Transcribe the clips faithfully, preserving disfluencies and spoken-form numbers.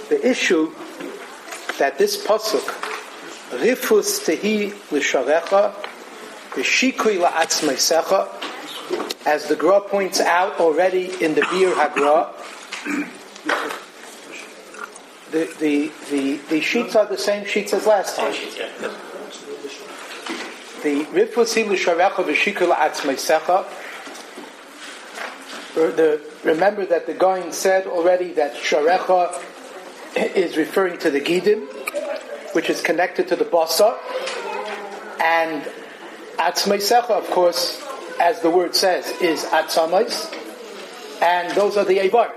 the issue that this pasuk, Rifus tehi l'sharecha, v'shikui la'atzmeisecha, as the Gra points out already in the Bir HaGra, the, the, the, the sheets are the same sheets as last time. The Rifus tehi l'sharecha, v'shikui la'atzmeisecha, The, remember that the Gaon said already that Sharecha is referring to the Gidim, which is connected to the Basa, and Atzmeisecha, of course, as the word says, is Atzamais, and those are the Eivar.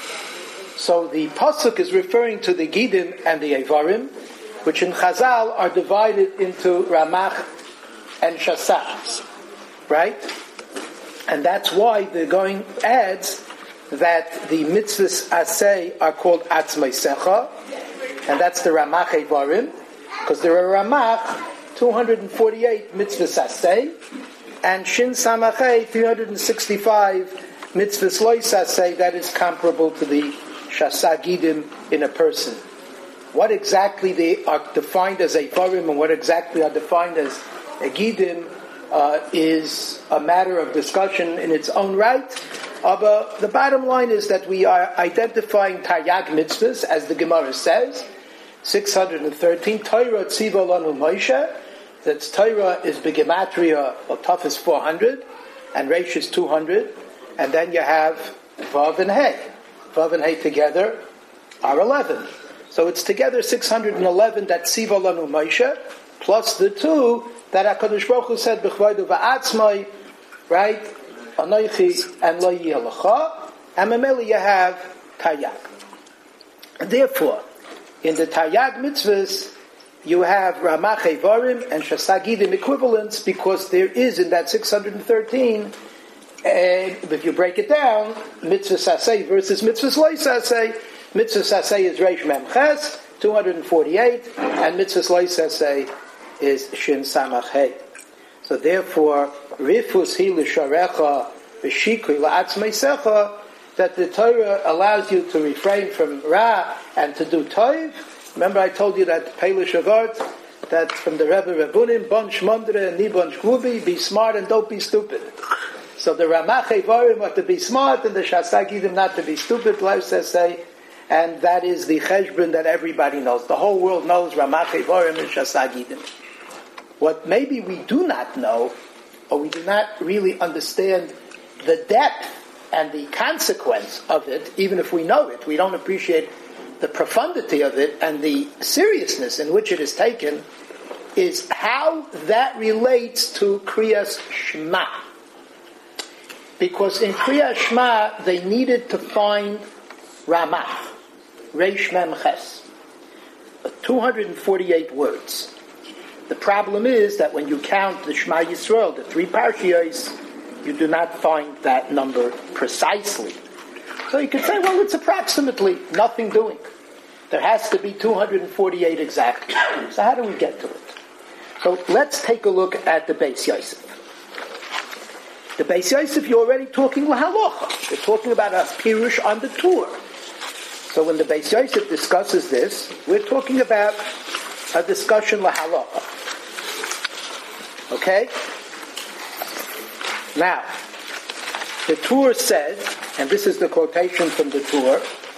So the Pasuk is referring to the Gidim and the Eivarim, which in Chazal are divided into Ramach and Shasach, right? And that's why the going adds that the mitzvahs asay are called atzmeisecha, and that's the Ramach Eivarim, because there are Ramach two hundred forty-eight mitzvahs asay, and Shin Samachay three hundred sixty-five mitzvahs lois asay, that is comparable to the Shasagidim in a person. What exactly they are defined as Eivarim and what exactly are defined as Gidim Uh, is a matter of discussion in its own right. Uh, but the bottom line is that we are identifying Taryag mitzvahs, as the Gemara says, six hundred thirteen, Torah tziva lanu Moshe, that's Torah is Begematria, or Taf is four hundred, and Reish is two hundred, and then you have Vav and Hey. Vav and Hey together are eleven. So it's together six hundred eleven that tziva lanu Moshe, plus the two that HaKadosh Baruch Hu said, B'chvaydu v'atzmai, right? Anoichi and lo yihalacha. And memeli you have Taryag. Therefore, in the Taryag mitzvahs, you have Ramach Eivarim and Shasagidim equivalents, because there is in that six hundred thirteen, and if you break it down, mitzvah saseh versus mitzvah lois saseh. Mitzvah saseh is Reish Mem Ches, two hundred forty-eight, and mitzvah lois saseh is Shin Samach Hey. So therefore, Rifus hi l'sharecha v'shikui la'atzmeisecha, that the Torah allows you to refrain from Ra and to do Toiv. Remember I told you that Peilish Avart, that from the Rebbe Rebunim, Bon Shmondre and Nibon Shvubi, be smart and don't be stupid. So the Ramach Eivarim are to be smart and the Shasagidim not to be stupid, life says say, and that is the cheshbon that everybody knows. The whole world knows Ramach Eivarim and Shasagidim. What maybe we do not know, or we do not really understand the depth and the consequence of it, even if we know it, we don't appreciate the profundity of it and the seriousness in which it is taken, is how that relates to Kriyas Shema. Because in Kriyas Shema, they needed to find Ramach, Reish Mem Ches, two hundred forty-eight words. The problem is that when you count the Shema Yisrael, the three parshiyos, you do not find that number precisely. So you could say, well, it's approximately nothing doing. There has to be two hundred forty-eight exactly. So how do we get to it? So let's take a look at the Beis Yosef. The Beis Yosef, you're already talking lahalocha. You're talking about a pirush on the tour. So when the Beis Yosef discusses this, we're talking about a discussion lahalocha. Okay? Now, the Tur says, and this is the quotation from the Tur,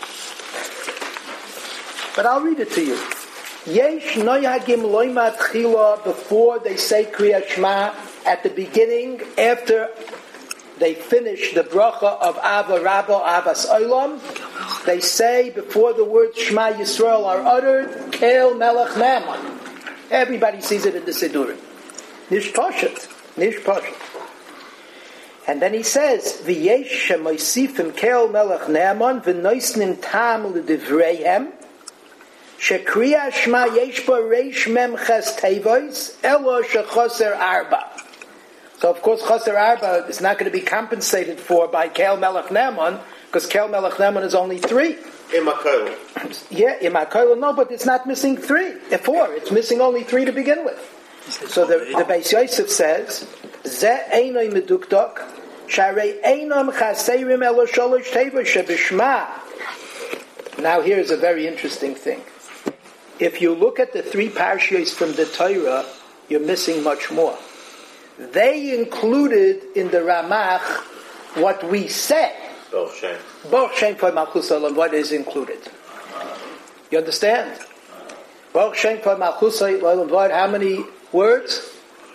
but I'll read it to you. Yesh noyagim loimat chila, before they say Kriyat Shema, at the beginning, after they finish the bracha of Ava Rabba Avas Olam, they say, before the words Shema Yisrael are uttered, Kel Melech Naaman. Everybody sees it in the Sidurim. Nish Poshet. Nish Poshet. And then he says, V'yesh shemoisifim Kel Melech Naaman, v'noisnim tam l'divreihem, shekriya Shema yesh ba reish mem ches tevois, elo shechoser arba. So of course Choser Arba is not going to be compensated for by Kel Melech Naaman, because Kel Melech Naaman is only three. Imakoil. Yeah, Imakoil, no, but it's not missing three. Four. It's missing only three to begin with. So the, the Beis Yosef says, Ze einoi medukdok, sharei einom chaserim elo sholosh teva shebishma. Now here's a very interesting thing. If you look at the three parashiyos from the Torah, you're missing much more. They included in the Ramach what we say. Baruch Shem. Baruch Shem for Malchus Olam, what is included. You understand? Baruch Shem for Malchus Olam, how many words?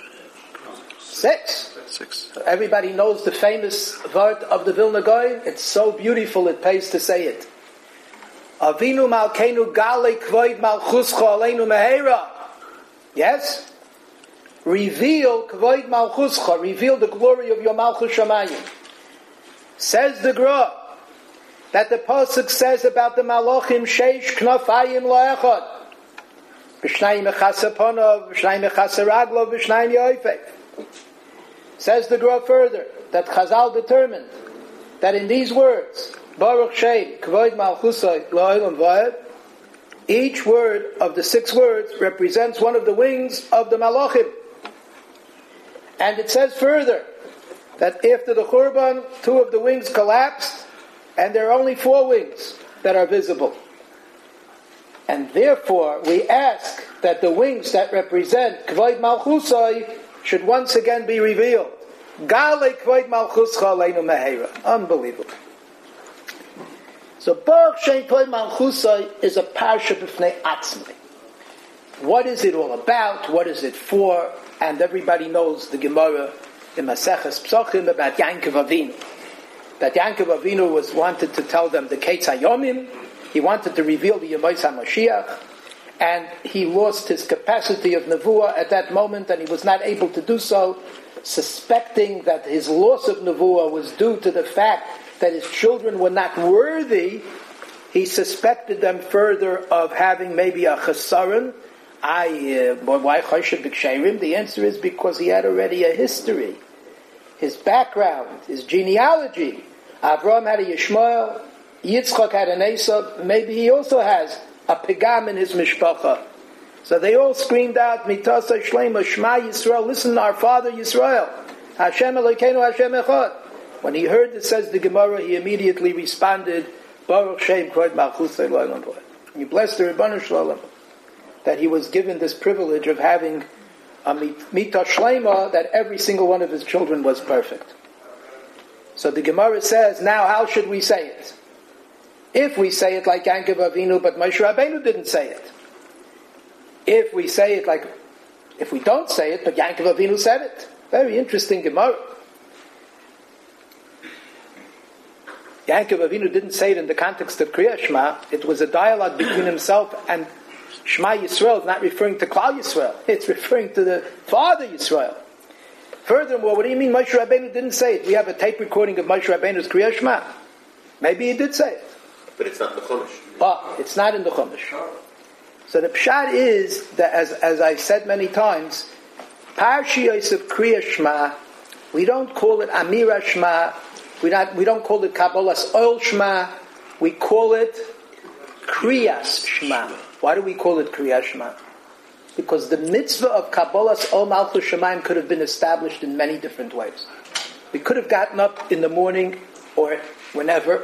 Six. Six. Everybody knows the famous word of the Vilna Gaon. It's so beautiful it pays to say it. Avinu Malkeinu Gale Kvoid Malchuscha Aleinu Meheira. Yes? Reveal Kvoid Malchuscha. Reveal the glory of your Malchus Shamayim. Says the Gra that the Pasuk says about the Malachim Sheish Knafayim Lo'echad. B'shnayim Echasa Ponov, B'shnayim Echasa Raglov, B'shnayim Yoifek. Says the Gra further that Chazal determined that in these words, Baruch Shem, Kvoid Malchusay, La'olam Vayed, each word of the six words represents one of the wings of the Malachim. And it says further that after the Churban, two of the wings collapsed, and there are only four wings that are visible. And therefore, we ask that the wings that represent Kvoid Malchusay should once again be revealed. Gale Kvoid Malchuscha Aleinu Meheira. Unbelievable. So Baruch Shem Kvoid Malchusay is a parsha b'fnei atzmai. What is it all about? What is it for? And everybody knows the Gemara in Maseches Psachim about Yankov Avinu. That Yankov Avinu was wanted to tell them the Ketz Hayomim. He wanted to reveal the Yemos HaMashiach. And he lost his capacity of Nevuah at that moment, and he was not able to do so, suspecting that his loss of Nevuah was due to the fact that his children were not worthy. He suspected them further of having maybe a chesaron. I, uh, why Choshev B'Ksherim? The answer is because he had already a history. His background, his genealogy. Avraham had a Yishmael, Yitzchak had an Esav, maybe he also has a pigam in his mishpacha. So they all screamed out, Mitasa Shlema, Shema Yisrael, listen to our father Yisrael. Hashem Elokeinu, Hashem Echad. When he heard it says the Gemara, he immediately responded, Baruch Shem Kvoid Malchusay L'Olam Vayed. He blessed the Rebbeinu Shalom that he was given this privilege of having a Mitah Shlema, that every single one of his children was perfect. So the Gemara says, now how should we say it? If we say it like Yankov Avinu, but Moshe Rabbeinu didn't say it. If we say it like, if we don't say it, but Yankov Avinu said it. Very interesting Gemara. Yankov Avinu didn't say it in the context of Kriya Shema. It was a dialogue between himself and Shema Yisrael. It's not referring to Klal Yisrael. It's referring to the Father Yisrael. Furthermore, what do you mean Moshe Rabbeinu didn't say it? We have a tape recording of Moshe Rabbeinu's Kriya Shema. Maybe he did say it. But it's not in the Chumash. But it's not in the Chumash. So the pshat is that, as as I've said many times, Parshiyos of Kriya Shema, we don't call it Amira Shema, we not we don't call it Kabbalas Oil Shema, we call it Kriyas Shema. Why do we call it Kriyas Shema? Because the mitzvah of Kabbalas Oil Malchus Shemaim could have been established in many different ways. We could have gotten up in the morning or whenever,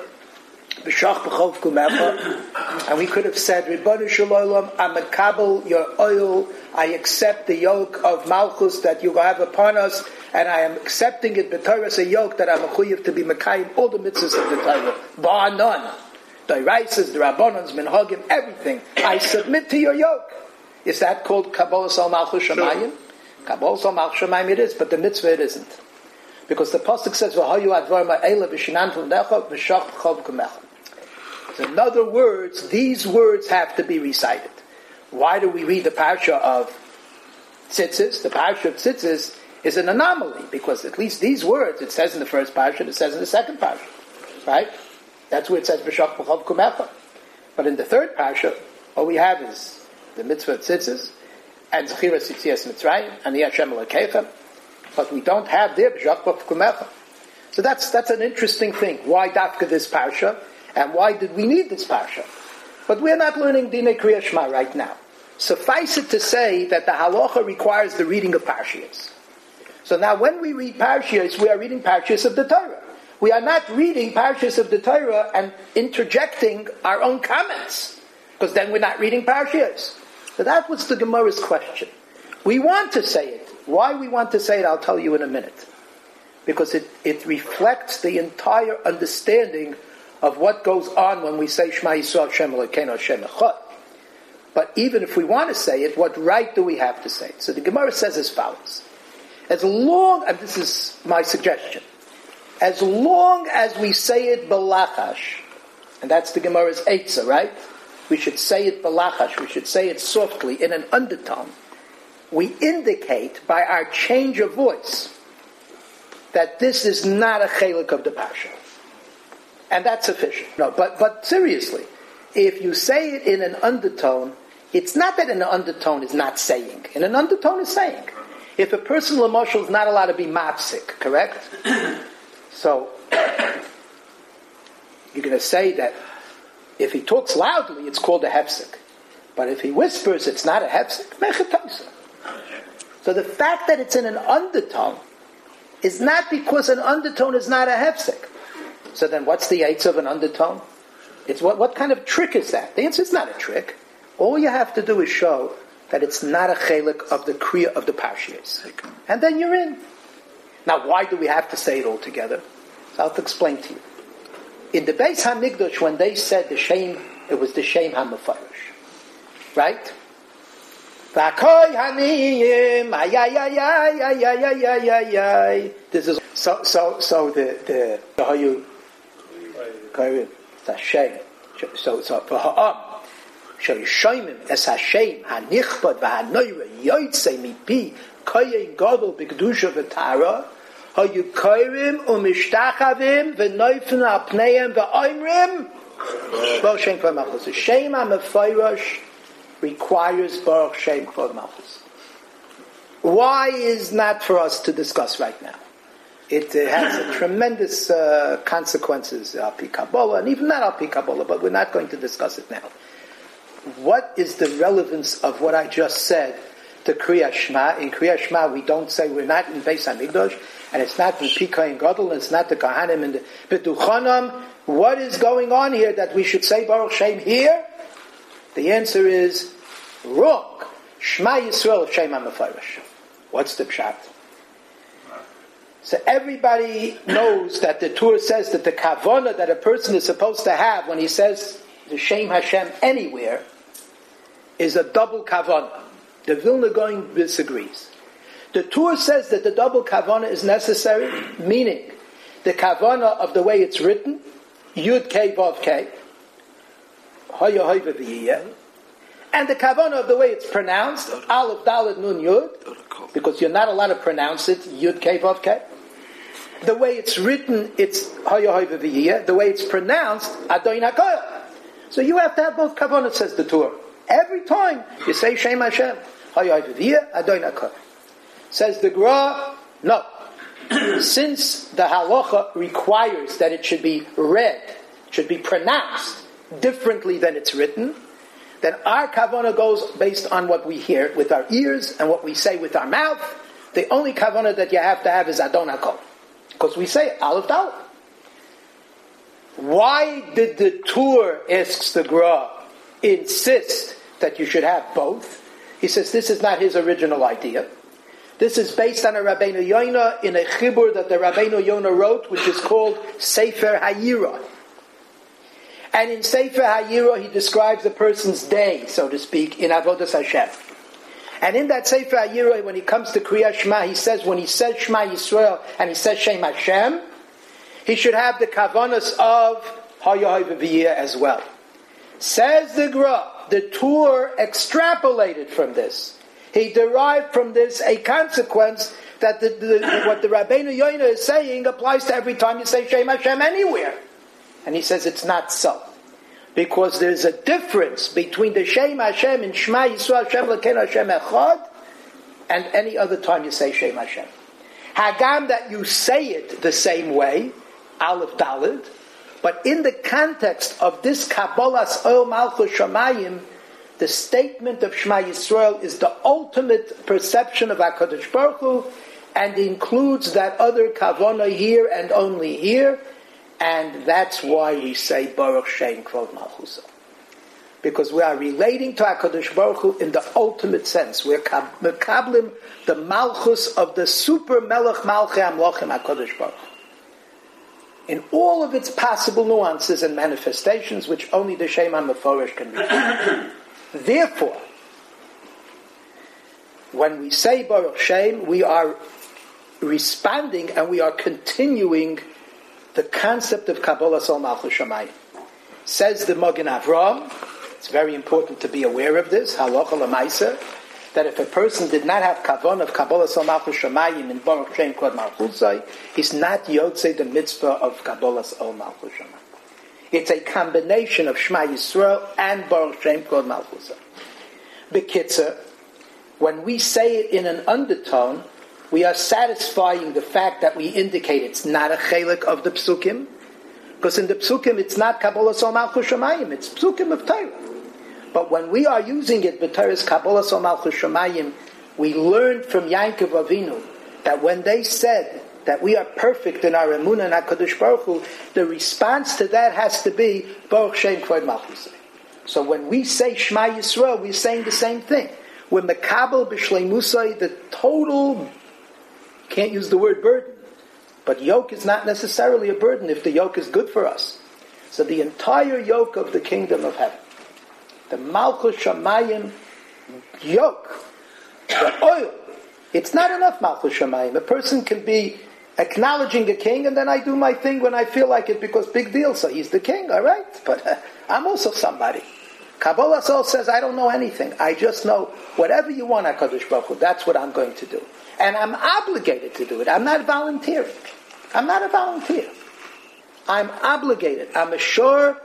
and we could have said, Ribbonu Shalom, I'm a kabel your oil, I accept the yoke of Malchus that you have upon us, and I am accepting it, the Torah is a yoke that I'm a chuyev to be Mekayim, all the mitzvahs of the Torah, bar none. The Raisas, the Rabbanans, Minhagim, everything. I submit to your yoke. Is that called Kabbalas al Malchus Shamayim? Kabbalas al Malchus Shamayim it is, but the mitzvah it isn't. Because the Pasuk says, V'hayu advar ma'ela v'shinantu v'necha v'shach v'chov k'mecha. In other words, these words have to be recited. Why do we read the parsha of Tzitzis? The parsha of Tzitzis is an anomaly, because at least these words, it says in the first parsha, it says in the second parsha. Right? That's where it says, B'shach b'chav kumecha. But in the third parsha, all we have is the mitzvah of Tzitzis, and Zechiras Yitzias Mitzrayim, and the Hashem Elokeichem. But we don't have there B'shach b'chav kumecha. So that's, that's an interesting thing. Why dafka this parsha? And why did we need this parsha? But we're not learning Dinei Kriya Shema right now. Suffice it to say that the halacha requires the reading of parshiyos. So now when we read parshiyos, we are reading parshiyos of the Torah. We are not reading Parshas of the Torah and interjecting our own comments, because then we're not reading Parshas. So that was the Gemara's question. We want to say it. Why we want to say it, I'll tell you in a minute. Because it, it reflects the entire understanding of what goes on when we say Shema Yisrael Shem Elokeinu Shem Echad. But even if we want to say it, what right do we have to say it? So the Gemara says as follows. As long, and this is my suggestion, as long as we say it balachash, and that's the Gemara's eitzah, right? We should say it balachash, we should say it softly, in an undertone. We indicate by our change of voice that this is not a chelik of the Pasha. And that's sufficient. No, but, but seriously, if you say it in an undertone, it's not that in an undertone is not saying. In an undertone is saying. If a person, l'moshel, is not allowed to be mapsik, correct? So, you're going to say that if he talks loudly, it's called a hefsik. But if he whispers, it's not a hefsik. Mechataysa. So the fact that it's in an undertone is not because an undertone is not a hefsik. So then what's the eights of an undertone? It's what, what kind of trick is that? The answer is not a trick. All you have to do is show that it's not a chelik of the kriya of the parshiyos. And then you're in. Now, why do we have to say it all together? So I'll explain to you. In the Beis HaMikdash, when they said the Shem, it was the Shem HaMefarish. Right? V'akoy haniyim, ay, ay, ay, ay, ay, ay, ay, ay, ay, ay. This is, so, so, so the, the, the how you, it's Hashem. So, so, for ha'am, shoyishayimim, es Hashem, ha'nichbad, v'ha'noyre, yoytze, mipi, koyen godol, b'kedusha, v'tara, ha'yukoyrim, u'mishtachavim, v'noyfen, ha'pneim, v'oimrim, v'o shem kvar malchus. The Shem HaMefarish requires Baruch Shem Kvod Malchus. Why is not for us to discuss right now? It uh, has uh, tremendous uh, consequences, Al-Pi Kabbalah, and even not Al-Pi Kabbalah, but we're not going to discuss it now. What is the relevance of what I just said to Kriya Shema? In Kriya Shema, we don't say we're not in Beis HaMikdash, and it's not in Pika and Gadol, and it's not the Kahanim and the B'duchanim. What is going on here that we should say Baruch Shem here? The answer is wrong. Shema Yisrael Shem HaMefarish. What's the pshat? So everybody knows that the Torah says that the kavanah that a person is supposed to have when he says the Shem Hashem anywhere is a double kavanah. The Vilna Gaon disagrees. The Torah says that the double kavanah is necessary, meaning the kavanah of the way it's written, Yud Kei Vav Kei, and the kavanah of the way it's pronounced, Aleph Dalet Nun Yud, because you're not allowed to pronounce it Yud Kei Vav Kei. The way it's written, it's the way it's pronounced, Adon HaKoyel. So you have to have both kavanah, says the Torah. Every time you say Shem Hashem, Adon HaKoyel. Says the Gra, no. Since the halacha requires that it should be read, should be pronounced differently than it's written, then our kavanah goes based on what we hear with our ears and what we say with our mouth. The only kavanah that you have to have is Adon HaKol. Because we say Aleph Dalet. Why did the Tur, asks the Gra, insist that you should have both? He says this is not his original idea. This is based on a Rabbeinu Yonah in a chibur that the Rabbeinu Yonah wrote, which is called Sefer Hayira. And in Sefer Hayira, he describes a person's day, so to speak, in Avodas Hashem. And in that Sefer Hayira, when he comes to Kriya Shema, he says, when he says Shema Yisrael, and he says Shem Hashem, he should have the kavanas of Hayah V'Viyah as well. Says the Gra, the Tur extrapolated from this. He derived from this a consequence that the, the, what the Rabbeinu Yonah is saying applies to every time you say Shem Hashem anywhere. And he says it's not so. Because there's a difference between the Shem Hashem and Shema Yisrael Shem Elokeinu Hashem Echad and any other time you say Shem Hashem. Hagam that you say it the same way, Aleph Dalet, but in the context of this Kabbalas Oil Malchus Shamayim, the statement of Shema Yisrael is the ultimate perception of HaKadosh Baruch Hu, and includes that other kavana here and only here, and that's why we say Baruch Shem Kvod Malchusa. Because we are relating to HaKadosh Baruch Hu in the ultimate sense. We're mekablim the Malchus of the super Melech Malchei Amlochim HaKadosh Baruch Hu, in all of its possible nuances and manifestations, which only the Shem HaMeforish can reach. Therefore, when we say Baruch Shem, we are responding and we are continuing the concept of Kabbalah Sol Malchus Shamayim. Says the Magen Avraham, it's very important to be aware of this, halacha l'maisa, that if a person did not have kavan of Kabbalah Sol Malchus Shamayim in Baruch Shem Kvod Malchusai, he's not yotzei the mitzvah of Kabbalah Sol Malchus Shamayim. It's a combination of Shema Yisrael and Baruch Shem Kvod Malchusai. B'kitzur, when we say it in an undertone, we are satisfying the fact that we indicate it's not a chelik of the psukim, because in the psukim it's not Kabbalah Sol Malchus Shamayim, it's psukim of Torah. But when we are using it, b'Torah's Kabbalah Sol Malchus Shamayim, we learned from Yaakov Avinu that when they said that we are perfect in our emunah and HaKadosh Baruch Hu, the response to that has to be Baruch Shem Kvod Malchusai. So when we say Shema Yisrael, we're saying the same thing. We're mekabel b'shleimusai, the total, can't use the word burden, but yoke is not necessarily a burden if the yoke is good for us. So the entire yoke of the kingdom of heaven, the Malchus Shamayim yoke, the oil, it's not enough Malchus Shamayim. A person can be acknowledging a king, and then I do my thing when I feel like it because big deal, so he's the king, all right? But uh, I'm also somebody. Kabbalah Sol says, I don't know anything. I just know whatever you want, HaKadosh Baruch Hu, that's what I'm going to do. And I'm obligated to do it. I'm not volunteering. I'm not a volunteer. I'm obligated. I'm a shore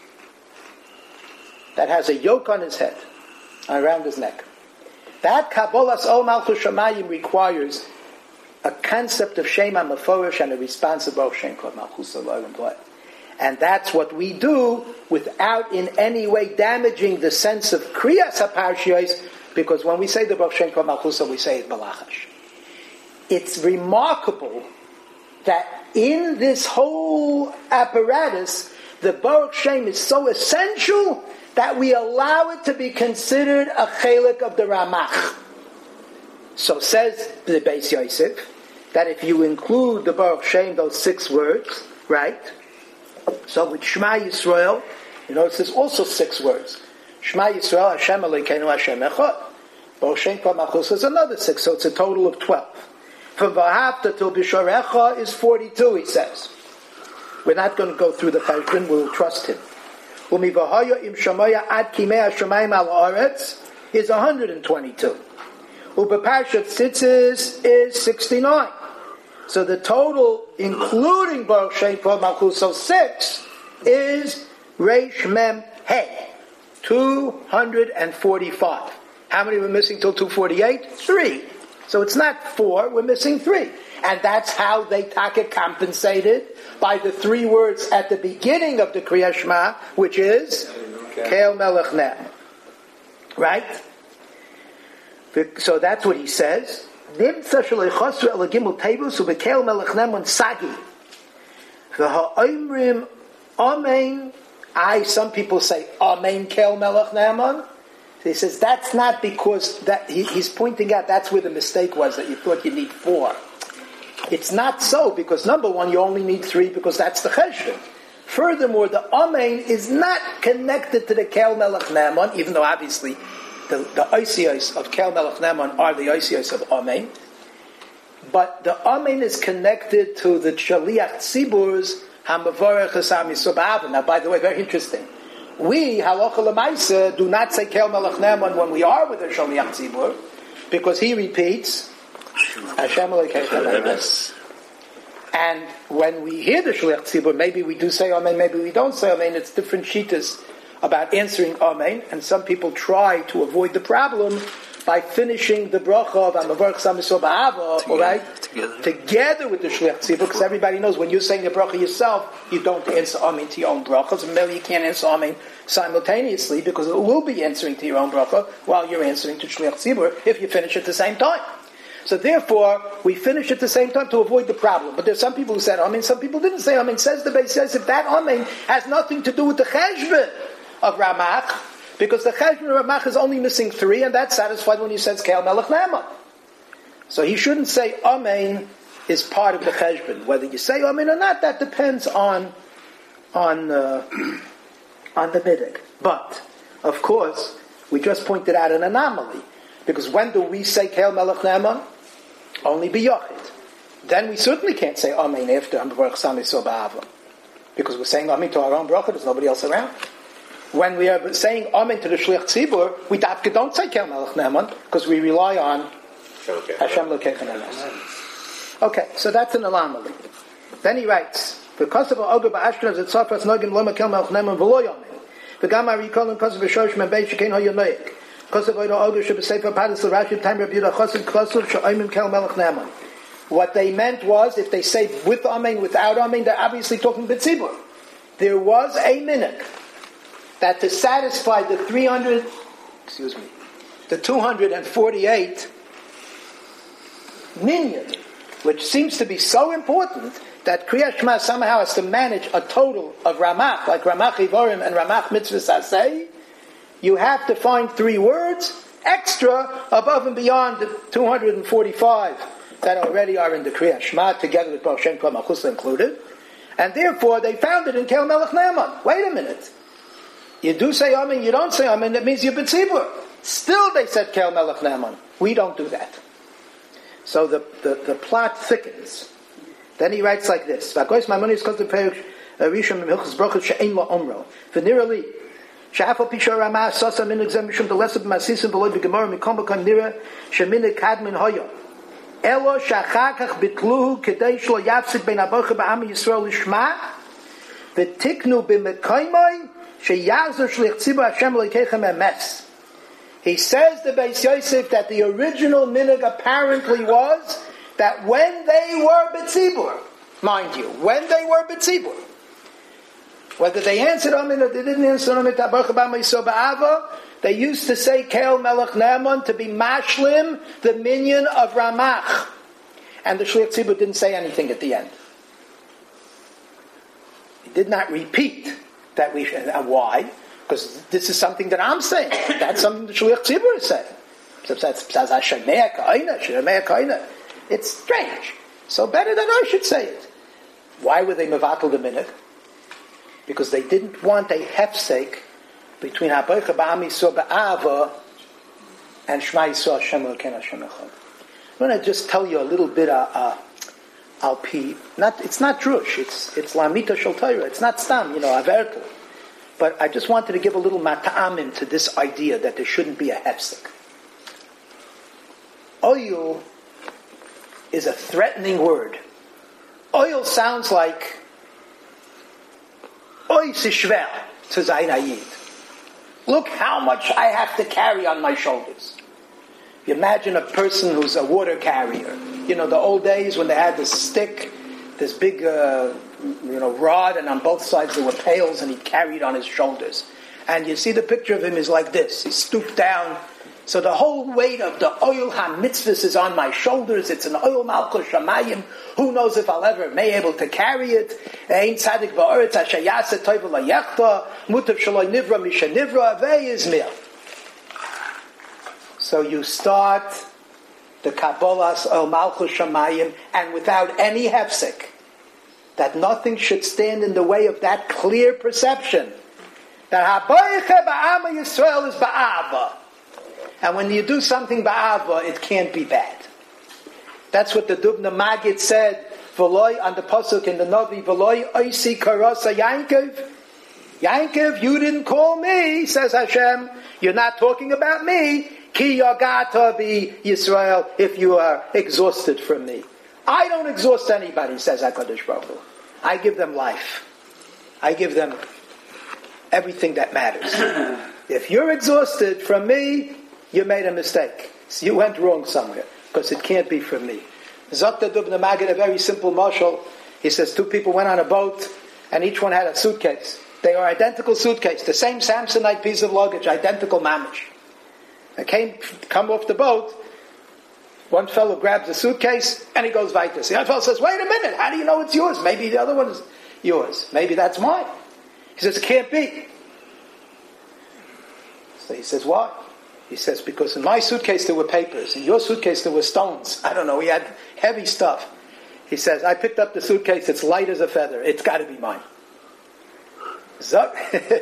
that has a yoke on his head, around his neck. That Kabbalah Sol Malchus Shamayim requires a concept of Shem HaMeforish and a response of Baruch Shem Kvod Malchusai. And that's what we do without in any way damaging the sense of Kriyas HaParshiyos, because when we say the Baruch Shem Kvod Malchusai, we say it Balachash. It's remarkable that in this whole apparatus, the Baruch Shem is so essential that we allow it to be considered a chelik of the Ramach. So says the Beis Yosef, that if you include the Baruch Shem, those six words, right? So with Shema Yisrael, you know, there's also six words. Shema Yisrael, Hashem Elokeinu, Hashem Echad. Baruch Shem Kvod Malchusai is another six, so it's a total of twelve. From V'ahavta till B'shorecha is forty-two, he says. We're not going to go through the Cheshbon, we'll trust him. Umi V'haya im Shamoya ad Kimei HaShamayim al Haaretz is one hundred twenty-two. Ubeparshat Tzitzis is sixty-nine. So the total, including Baruch Shem Kvod Malchusai, six, is Reish Mem He, two hundred forty-five. How many were missing till two forty-eight? Three. So it's not four, we're missing three. And that's how they taka compensated by the three words at the beginning of the Kriyas Shema, which is Keil Melech Ne'em. Right? So that's what he says. Nimtza shelo el gimel tevus ubekel melech ne'eman sagi. V'ha'omrim amen. I. Some people say amen kel melech ne'eman. He says that's not because that he, he's pointing out that's where the mistake was, that you thought you need four. It's not so, because number one, you only need three because that's the cheshbon. Furthermore, the amen is not connected to the kel melech ne'eman, even though obviously the the oisiyos of kel melech ne'eman are the oisiyos of amen. But the amen is connected to the shaliach tziburs hamavorech hasam yisur ba'avon. Now, by the way, very interesting. We, halacha l'maisa, do not say kel melech ne'eman when we are with the shaliach tzibur, because he repeats Hashem Elokeinu. And when we hear the shaliach tzibur, maybe we do say amen, maybe we don't say amen. It's different shittas about answering amen, and some people try to avoid the problem by finishing the bracha of Amavarch Samisor Ba'ava, all right, together. together with the shliach tzibur, because everybody knows when you're saying the bracha yourself, you don't answer amen to your own brachas, and maybe you can't answer amen simultaneously, because it will be answering to your own bracha while you're answering to shliach tzibur if you finish at the same time. So therefore, we finish at the same time to avoid the problem. But there's some people who said Amen, some people didn't say Amen. Says the Beis Yosef, that Amen has nothing to do with the Cheshbon of Ramach, because the Cheshbon of Ramach is only missing three, and that's satisfied when he says Keil Melech Naaman. So he shouldn't say Amen is part of the Cheshbon. Whether you say Amen or not, that depends on on uh, on the Midig. But, of course, we just pointed out an anomaly. Because when do we say Keil Melech Naaman? Only B'Yochid. Then we certainly can't say Amen after Baruch Sami So Ba'ava. Because we're saying Amen to our own bracha, there's nobody else around. When we are saying Amen to the Shliach Tzibur, we don't say Keil Melech Naaman, because we rely on Hashem Lokech Nemes. Okay, so that's an anomaly. Then he writes, because of Oger Ba'ashkenaz et Tzafas Nogim Loma Keil Melech Naaman V'lo Yomen. V'gam Arikol and Kosev V'shosh Membei Shekein Ho Yonoik. What they meant was, if they say with Amen, without Amen, they're obviously talking B'tzibur. There was a minute that to satisfy the three hundred, excuse me, the two hundred forty-eight minyan, which seems to be so important that Kriyat Shema somehow has to manage a total of Ramach, like Ramach Ivorim and Ramach Mitzvahs Aseh. You have to find three words extra above and beyond the two hundred forty-five that already are in the Kriyat Shema, together with Baruch Shem Kol Malchus included. And therefore, they found it in Keil Melech Naaman. Wait a minute. You do say Amen, you don't say Amen, that means you're B'tzibur. Still they said Keil Melech Naaman. We don't do that. So the, the, the plot thickens. Then he writes like this. V'agoyis ma'amonis kol teperek rishon m'hilchos brachos she'ein lo omro. V'nira li. Sha'afal pisha ramah sasa minig zem mishum d'lesab masisim v'loi v'gemara mikom b'kam nira she'minig kadmin hoyo. Elo sha'achakach bitluhu kedei shlo yafsik ben abocha ba'am Yisrael lishma v'tiknu b'mekoymoi she'yazor shlich tzibur Hashem leikeichem emes. He says to Beis Yosef that the original minig apparently was that when they were B'tzibur, mind you, when they were B'tzibur, whether they answered Amen or they didn't answer Amen, they used to say Keil Melech Naaman to be mashlim, the minion of Ramach. And the Shliach Tzibur didn't say anything at the end. He did not repeat that we should. Uh, why? Because this is something that I'm saying. That's something the Shliach Tzibur is saying. It's strange. So better that I should say it. Why were they mevatel the minhag? Because they didn't want a hefsek between Haboicha Ba'am Yisrael Ba'ava and Shema Yisrael Hashem Elokeinu Hashem Echad. I'm going to just tell you a little bit. Uh, uh, Al Pi, not it's not drush. It's it's Lamita Shel Torah. It's not stam. You know, avertel. But I just wanted to give a little mata'amim to this idea that there shouldn't be a hefsek. Oil is a threatening word. Oil sounds like Oy sishvel to zayin ayid. Look how much I have to carry on my shoulders. You imagine a person who's a water carrier. You know, the old days when they had this stick, this big, uh, you know, rod, and on both sides there were pails, and he carried on his shoulders. And you see the picture of him is like this. He's stooped down. So the whole weight of the oil ha-mitzvahs is on my shoulders. It's an oil malchus shamayim. Who knows if I'll ever be able to carry it. Ein tzadik ba'oretz hashayase toiv l'yechta mutav shaloi nivra misha nivra vei izmir. So you start the Kabbalah's oil malchus shamayim, and without any hefsek, that nothing should stand in the way of that clear perception that haboiche ba'am Yisrael is ba'ava. And when you do something ba'ava, it can't be bad. That's what the Dubna Magid said, V'loi, on the Pasuk in the Navi, V'loi oisi karasa Yankov. Yankov, you didn't call me, says Hashem. You're not talking about me. Ki yagata bi Yisrael, if you are exhausted from me. I don't exhaust anybody, says HaKadosh Baruch Hu. I give them life. I give them everything that matters. If you're exhausted from me, you made a mistake. So you went wrong somewhere, because it can't be from me. Zakta Dubna Magid, a very simple marshal. He says two people went on a boat, and each one had a suitcase. They are identical suitcase, the same Samsonite piece of luggage, identical mamish. They came, come off the boat. One fellow grabs a suitcase and he goes weiter. The other fellow says, wait a minute, how do you know it's yours? Maybe the other one is yours. Maybe that's mine. He says, it can't be. So he says, why? He says, because in my suitcase there were papers. In your suitcase there were stones. I don't know, he had heavy stuff. He says, I picked up the suitcase, it's light as a feather. It's got to be mine. So,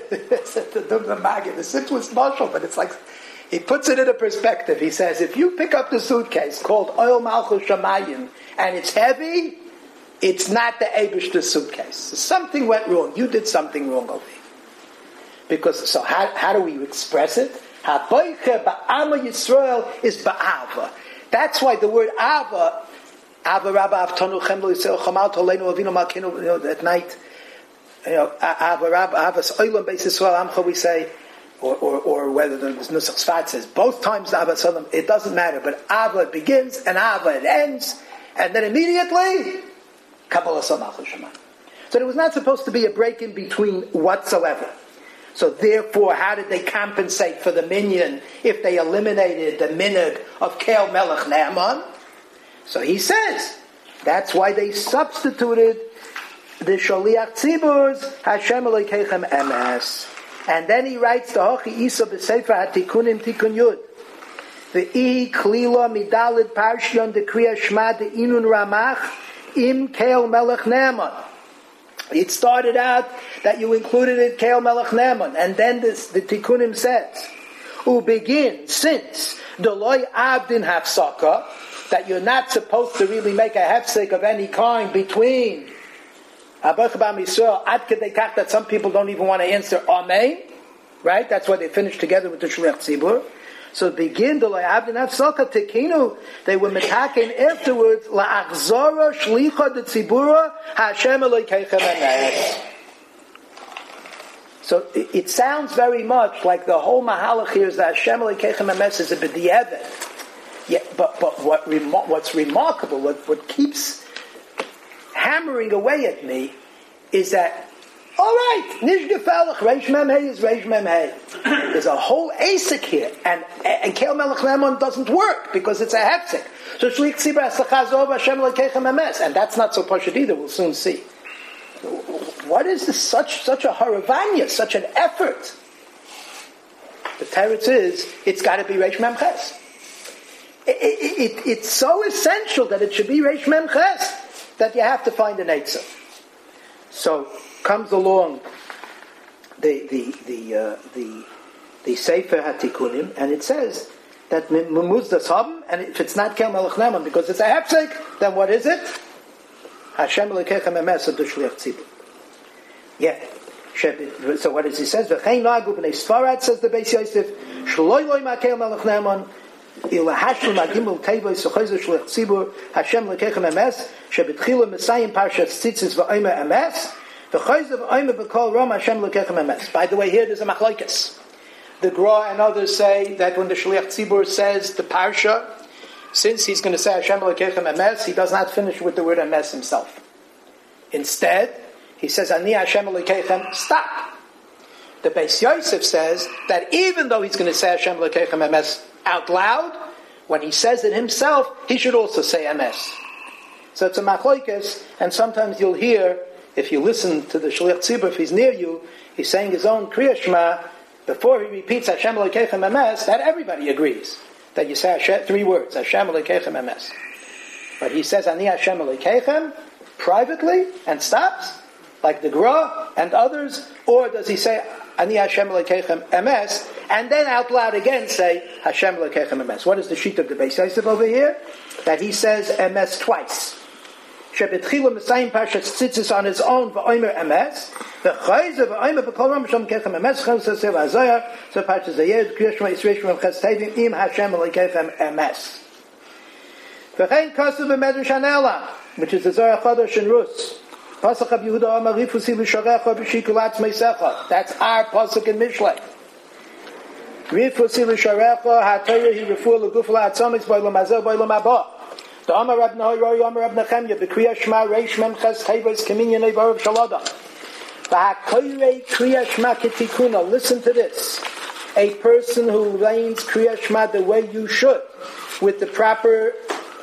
the sit was marshal, but it's like, he puts it in a perspective. He says, if you pick up the suitcase called Oil Malchus Shamayim and it's heavy, it's not the Eibishter suitcase. So something went wrong. You did something wrong over here. Because, so how, how do we express it? Haboiche ba'ama Yisrael is ba'ava. That's why the word ava, ava rabba avtanu chemlo Yisrael chamal toleinu avinu malkinu, you know, at night, you know, ava rabba, avas oilam beis Yisrael amcha, we say, or, or, or whether the Nusach Sfat says both times ava salam, it doesn't matter, but ava it begins and ava it ends, and then immediately, Kabbalah Samachah Shema. So there was not supposed to be a break in between whatsoever. So therefore, how did they compensate for the minyan if they eliminated the minhag of Keil Melech Naaman? So he says, that's why they substituted the Shaliach Tziburs Hashem Elokeichem Emes. And then he writes the Hochi Isa B'Sefer HaTikunim Tikun Yud. The I Klila Midalid Parshion the Kriya Shema the Inun Ramach Im Keil Melech Naaman. It started out that you included it Keil Melech Naaman, and then this, the Tikkunim says, "U begin since the loy abdin hafsaka, that you're not supposed to really make a hefsek of any kind between Abach Bam Yisrael ad kedei kach that some people don't even want to answer Amen, right? That's why they finished together with the Shliach Tzibur. So begin the loy abdin hafsaka tekinu. They were metaken afterwards la'achzora shlicha de tzibura Hashem Elokeichem Emes. So it, it sounds very much like the whole mahalach here is that Hashem Elokeichem Emes is a b'di'evet. Yeah, but but what remo- what's remarkable, what, what keeps hammering away at me, is that all right, nish gefelach reish mem hey is reish mem hey. There's a whole asik here, and and Keil Melech Naaman doesn't work because it's a hefsek. So shlich tzibur asachazov Hashem Elokeichem Emes, and that's not so pashut either. We'll soon see. What is this such such a haravanya, such an effort? The teretz is it's got to be reish mem ches. It, it, it, it's so essential that it should be reish mem ches that you have to find an eitzah. So comes along the the the uh, the the Sefer HaTikunim, and it says that memuz das haben, and if it's not Keil Melech Naaman because it's a hefsek, then what is it? Hashem Elokeichem Emes of the Shliach Tzibur. Yeah. So what does he says? V'chein nagu b'nei Sfarad, says the Beis Yosef, shloi loi ma Keil Melech Naaman ila hashlu ma gimel tevoi sochoiz Shliach Tzibur Hashem Elokeichem Emes shebetchila Mesayim Parshat Tzitzis v'omer Emes. By the way, here there's a machlokes. The Gra and others say that when the Shliach Tzibur says the Parsha, since he's going to say Hashem Elokeichem Emes, he does not finish with the word Emes himself. Instead, he says Ani Hashem Elokeichem, stop. The Beis Yosef says that even though he's going to say Hashem Elokeichem Emes out loud, when he says it himself, he should also say Emes. So it's a machlokes, and sometimes you'll hear, if you listen to the Shliach Tzibur, if he's near you, he's saying his own Kriya Shema before he repeats Hashem Elokeichem Emes, that everybody agrees that you say Hashem, three words, Hashem Elokeichem Emes. But he says Ani Hashem Elokeichem privately and stops, like the Gra and others, or does he say Ani Hashem Elokeichem Emes and then out loud again say Hashem Elokeichem Emes? What is the sheet of the Beis Yosef over here? That he says Emes twice. Shebetchila Mesayim Parshat Tzitzis on his own v'omer Emes, v'chayze v'omer b'kol ram Hashem Elokeichem Emes, chayze v'sev Azayah, so Parshat Zayed, Kriya Shema Yisrael Shema Ches Tevim, im Hashem Elokeichem Emes. V'chein Kosev v'medrash Hanela, which is the Zohar Chodesh in Rus. Pasuk Rab Yehuda Amar Rifusi v'sharecha v'shikulat meisecha. That's our pasuk in Mishlei. Rifusi v'sharecha ha'torah hi refuah l'guf la'atzomis b'olam hazeh b'olam haba. The Amar Rab Nahoi Roi Amar Rab Nechemya b'Kriya Shema Reish Mem Ches Chayvos Keminyan Eivar Shalada. V'hakoyrei Kriya Shema Ketikuna. Listen to this. A person who learns Kriya Shema the way you should, with the proper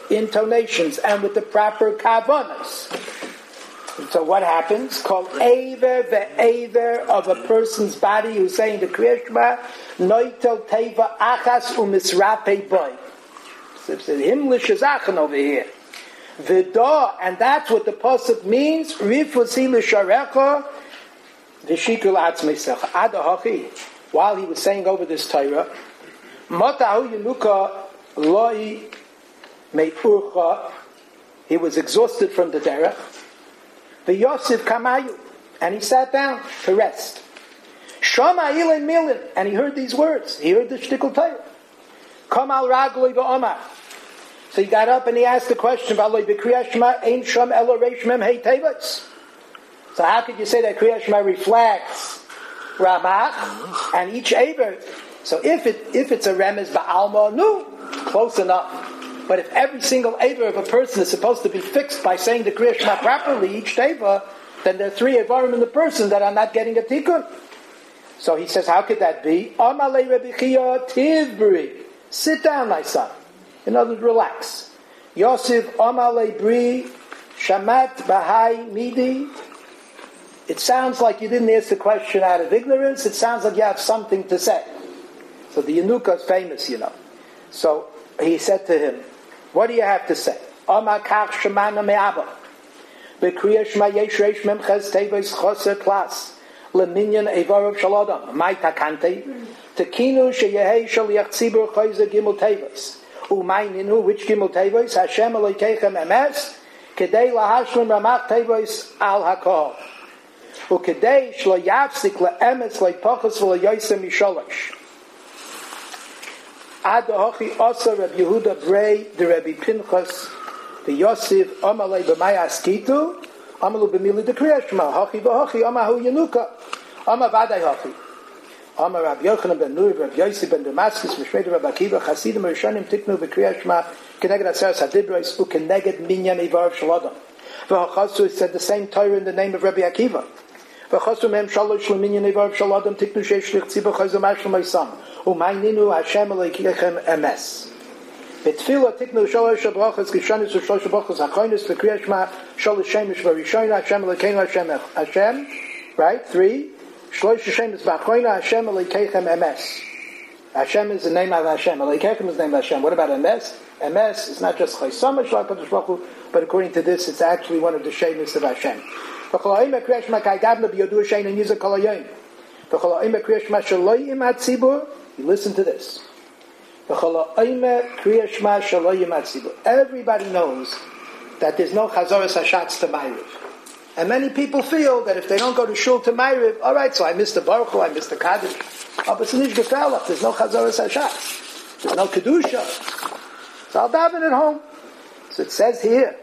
intonations and with the proper kavanas. So what happens? Called aver ve'aver of a person's body who's saying the Kriya Shema, noitel teva achas umisrape boy. So it's the Himmlish Zachen over here. V'da, and that's what the pasuk means. Rifusi l'sharecha v'shikul atzmeisecha. Adahachi. While he was saying over this Torah, Matahu Yenuka loi me'urcha. He was exhausted from the derech. The Yosef Kamayu, and he sat down to rest. Shama Ilin Milin, and he heard these words. He heard the shtikul Torah. Kamal Ragloi v'Omar. So he got up and he asked the question, V'aloi b'Kriyas Shema ein sham elo reish mem hei tevos. So how could you say that Kriyas Shema reflects Ramach and each Eber? So if it if it's a remez ba'alma, no, close enough. But if every single Eber of a person is supposed to be fixed by saying the Kriya Shema properly, each Teva, then there are three Evarim in the person that are not getting a tikkun. So he says, how could that be? Amalei Rebbe Chia Tivbri. Sit down, my son. In other words, relax. Yosef Amalei Bri Shamat Bahai Midi. It sounds like you didn't ask the question out of ignorance. It sounds like you have something to say. So the Yanuka is famous, you know. So he said to him, what do you have to say? Amakach Shemana Me'aba. B'Kriya Shema Yesh Reish Mem Ches Teves Choser Klas. Leminyan Evarov Shalodam. Mai Takante. Tekinu Sheyehei Shaliach Tzibur Choser Gimel Teves. Umay Ninu, which Gimel Teves? Hashem Elokeichem Emes. Kedei Lahashlim Ramach Teves Al Hakol. Ukedei Shlo Yavsik Le'emes Le'pochos V'Le'yoysem Misholosh. Ad hochi also Rabbi Yehuda Brei, the Rabbi Pinchas, the Yosef, Amalei b'may askitu, Amalu b'mili the Kriya Shema, hochi v'hochi, Amahu Yenuka, Ama v'adai hochi. Ama Rabbi Yochanan ben Nuri, Rabbi Yosef ben Damascus, Mishmei Rabbi Akiva, Chasidim Rishonim tiknu v'Kriya Shema, Keneged Aseres Hadibros, Ukeneged Minyan Evar Shalodam. V'hochasu said the same Torah in the name of Rabbi Akiva. V'chosu mehem shalosh l'minyan Evar Shalodam, tiknu sheish lichtzibah chayzom ashlam oisam. Umayninu Hashem Elokeichem Emes. Betfila tiknu shalosh brachos kishanis u'shalosh brachos hachonis v'Kriyas Shema shalosh shemesh v'rishona Hashem Elokeinu Hashem Hashem. Right, three. Shalosh shemesh v'achoina Hashem Elokeichem Emes. Hashem is the name of Hashem. Elokeichem is the name of Hashem. What about Emes? Emes is not just Chaysama Shalai Padosh Baruch Hu, but according to this, it's actually one of the shemesh of Hashem. V'cholaim Kriyas Shema ka'gavna b'yodu shein and yizah kol hayom. V'cholaim Kriyas Shema shaloyim hatzibur. You listen to this. Everybody knows that there's no chazoras hashatz to Ma'ariv. And many people feel that if they don't go to shul to Ma'ariv, all right, so I missed the Baruch Hu, I missed the Kaddish. Oh, but it's nicht gefährlich. There's no chazoras hashatz. There's no kedusha. So I'll daven at home. So it says here,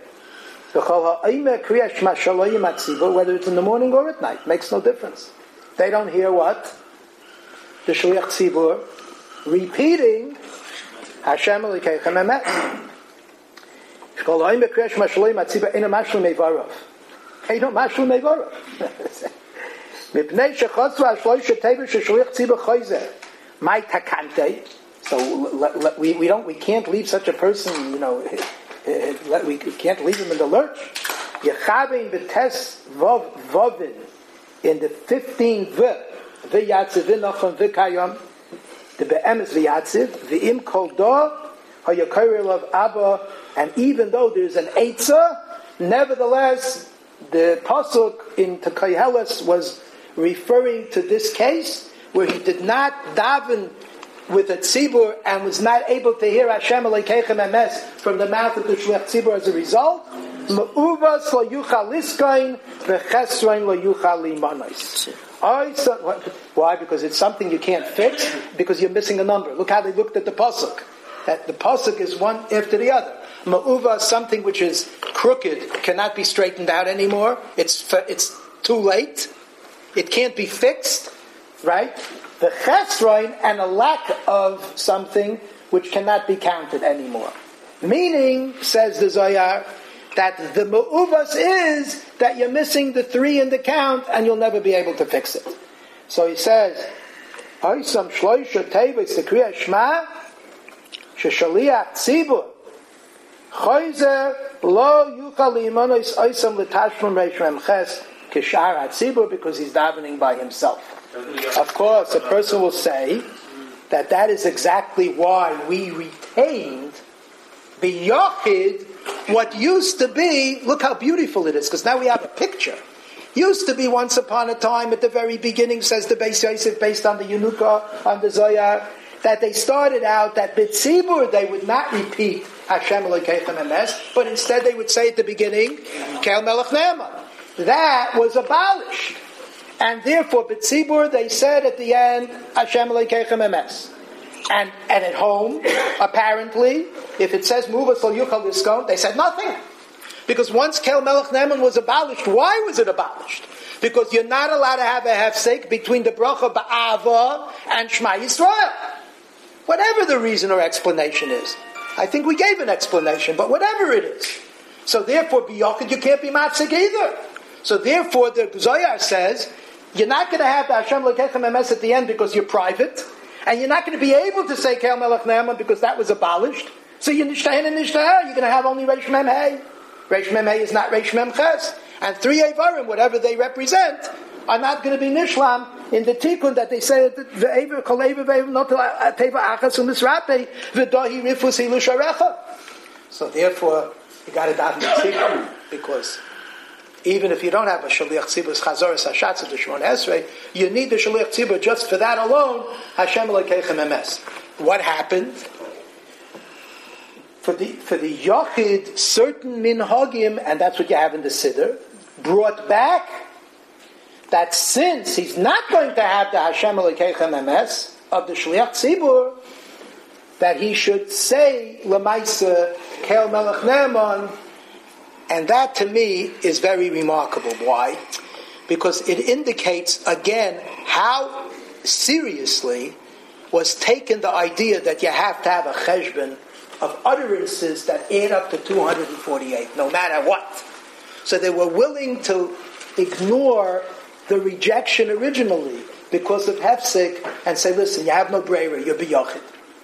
whether it's in the morning or at night, makes no difference. They don't hear what? The Shliach Tzibur repeating Hashem Elokeichem Emes. Shkol ha'im b'Kriyas Shema shaloim hatzibur eino mashlim mevarov. Eino mashlim mevarov. Mipnei shechotzu ha'shloisha teivos sheshliach tzibur choyzer. Mai takante. So we we don't we can't leave such a person, you know, we can't leave him in the lurch. Yechabein b'tes vov vovin in the fifteenth verse. V'yatziv v'nachon v'kayom the be'emes v'yatziv v'im kol do ha'yakoril of Abba, and even though there's an eitzah, nevertheless the pasuk in Tekoheles was referring to this case where he did not daven with a tzibur and was not able to hear Hashem Elokeichem Emes from the mouth of the shliach tzibur as a result. Me'uvas lo yuchal liskain v'chesrein lo yuchal limanos. Why? Because it's something you can't fix, because you're missing a number. Look how they looked at the pasuk. That the pasuk is one after the other. Ma'uva, something which is crooked, cannot be straightened out anymore. It's it's too late. It can't be fixed, right? The chesroin, and a lack of something which cannot be counted anymore. Meaning, says the Zohar, that the ma'uvas is that you're missing the three in the count and you'll never be able to fix it. So he says, Oisam shloisha tevis the Kriya Shema sheshaliach tzibur Choizer lo yuchal limanos oisam l'tashmum reish memches kishar hatzibur, because he's davening by himself. Of course, a person will say that that is exactly why we retained the Yochid, what used to be, look how beautiful it is, because now we have a picture. Used to be once upon a time, at the very beginning, says the Beis Yosef, based on the Yenuka, on the Zohar, that they started out that B'tzibur, they would not repeat Hashem Elokeichem Emes, but instead they would say at the beginning, Kel Melech Ne'eman. That was abolished. And therefore, B'tzibur, they said at the end, Hashem Elokeichem Emes. And, and at home, apparently, if it says Muvas Lo Yuchal Liskon, they said nothing. Because once Kel Melech Ne'eman was abolished, why was it abolished? Because you're not allowed to have a hefsek between the bracha Ba'ava and Shema Yisrael. Whatever the reason or explanation is. I think we gave an explanation, but whatever it is. So therefore, B'yochid, you can't be Matzig either. So therefore, the Zohar says, you're not going to have the Hashem Elokeichem Emes at the end because you're private, and you're not going to be able to say Kel Melech Ne'eman because that was abolished. So you're Nishtahin and Nishtahah, you're going to have only Reish Mem Hey. Reish Mem Hey is not Reish Mem Ches. And three Eivarim, whatever they represent, are not going to be Nishlam in the Tikkun that they say Ve'ever Kol Eiver Ve'ever Not Teva Achas U'Misrate V'Dahi Rifus Hilu Sharecha. So therefore, you got to daven the Tikkun, because even if you don't have a Shaliach Tzibur Chazoros Hashatz of the Shemon Esrei, you need the Shaliach Tzibur just for that alone. Hashem Elokeichem Emes. What happened? For the for the Yochid, certain minhagim, and that's what you have in the Siddur, brought back that since he's not going to have the Hashem Elokeichem Emes of the Shaliach Tzibur, that he should say Lamaisa Kel Melech Ne'eman. And that, to me, is very remarkable. Why? Because it indicates, again, how seriously was taken the idea that you have to have a cheshbon of utterances that add up to two hundred forty-eight, no matter what. So they were willing to ignore the rejection originally because of hefsek and say, listen, you have no breira, you're b'yochid.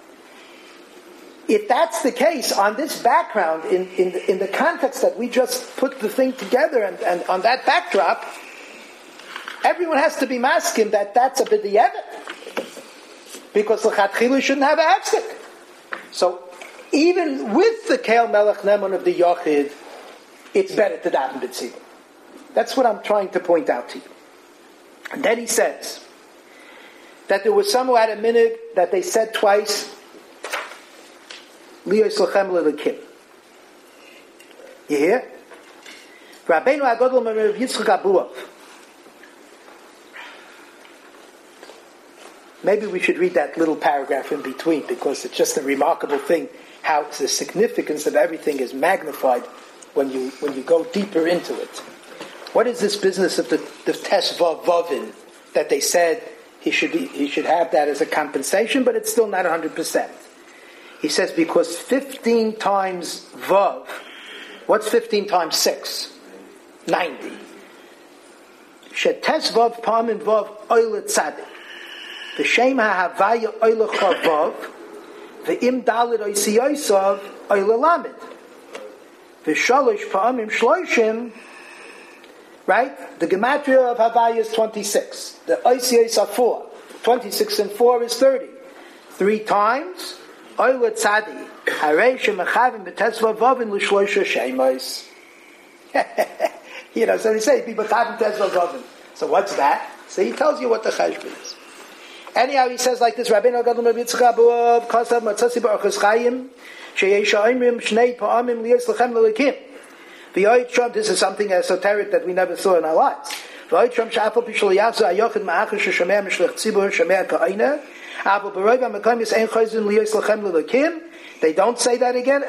If that's the case, on this background, in, in, the, in the context that we just put the thing together, and, and on that backdrop, everyone has to be masking that that's a b'di'evet. Because l'chatchilu shouldn't have a hefsek. So, even with the Kel Melech Ne'eman of the Yochid, it's better to daven b'tzibur. That's what I'm trying to point out to you. And then he says that there was some who had a minhag that they said twice, Liyos Lachem Lelekim. You hear? Rabbeinu HaGadol Rav Yitzchak Abuov. Maybe we should read that little paragraph in between, because it's just a remarkable thing how the significance of everything is magnified when you when you go deeper into it. What is this business of the, the Tes Vav Vavin that they said he should be, he should have that as a compensation, but it's still not one hundred percent? He says because fifteen times Vav, what's fifteen times six? ninety. Shetes Vav Pamim Vav Oile Tzadik. V'shem ha'havaya Oile Chavav V'im Dalit Oisi Oisav Oile Lamed. V'shalosh Pamim Shloishim. Right? The gematria of Havaya is twenty-six. The Oisi Oisav four. twenty-six and four is thirty. Three times Oile Tzadi, Hareisha Mechavim B'Tesva Vavin L'Shloisha Shemos. You know, so they say, be Mechavim Tesva Vavin. So what's that? So he tells you what the cheshbon is. Anyhow, he says like this, Rabbeinu HaGadol Rav Yitzchak Abuov, Kosav Matzasi B'Orchos Chaim, Sheyesha Oimrim Shnei Pa'amim Liyos Lachem Lelekim. V'yoyit Shom, this is something esoteric that we never saw in our lives. V'yoyit Shom Sha'afal Pishal Yavzu Ayochid Ma'achish Shemea Mishlech Tzibur Shemea Ka'ina. They don't say that again.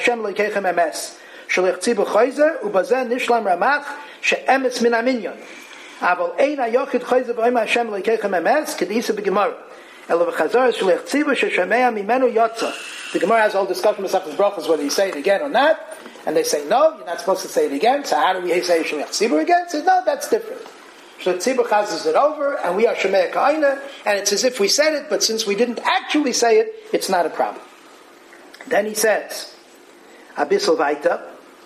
The Gemara has a whole discussion with Safas Brachos whether you say it again or not, and they say no, you're not supposed to say it again. So how do we say Shaliach Tzibur again? It says no, that's different. So Tzibur chazes it over, and we are Shemei Ka'ina, and it's as if we said it, but since we didn't actually say it, it's not a problem. Then he says, Abyssal Vaita.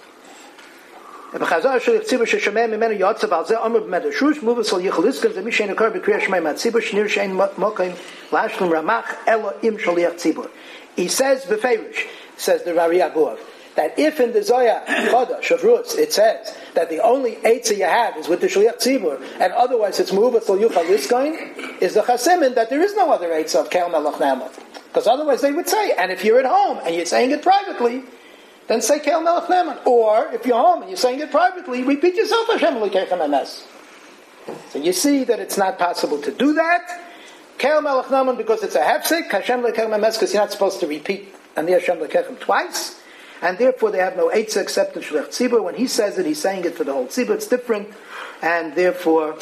ובחז"ל שליח ציבור ששומע ממנו יועצה ועל זה אומר במדרשוש מובס על יחליסקן זה מי שאין הקור בקריאה שמע מהציבור שניר שאין מוקרים להשלום רמח אלא עם שליח ציבור. He says beferish, says the Rari Abuav, that if in the Zoya Chodesh of Rutz it says that the only eitzah you have is with the shliach tzibur and otherwise it's muvas al yuchaliskain, is the chasimin that there is no other eitzah of Kel Melech Nama. Because otherwise they would say, and if you're at home and you're saying it privately, then say Kel Melech Neman. Or, if you're home and you're saying it privately, repeat yourself Hashem Elokeichem Emes. So you see that it's not possible to do that. Kel Melech Neman because it's a hefsek, Hashem Elokeichem Emes because you're not supposed to repeat Ani Hashem Elokeichem twice. And therefore they have no eitzah except the Shliach Tzibur. When he says it, he's saying it for the whole Tzibur. It's different. And therefore,